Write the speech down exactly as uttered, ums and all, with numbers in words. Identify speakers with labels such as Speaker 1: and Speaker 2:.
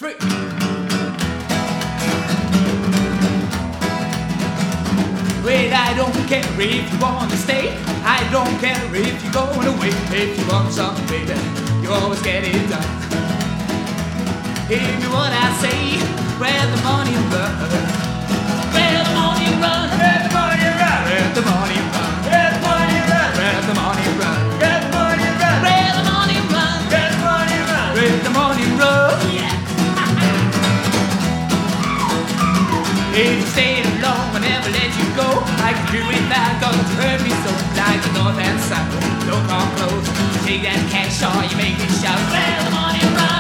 Speaker 1: three. Wait, I don't care if you wanna stay. I don't care if you're going away. If you want something, baby, you always get it done. Hear me what I say, where the money runs, where the money runs, where the money runs, where the money runs, where the money runs, where the money runs, where the money runs, where the money runs, where the money runs, where the money runs. Yeah. If you stayed alone, I never let you go. I can do it back, cause you hurt me so. Like the north and south, don't come close. Take that cash or you make it shout. Where the money runs.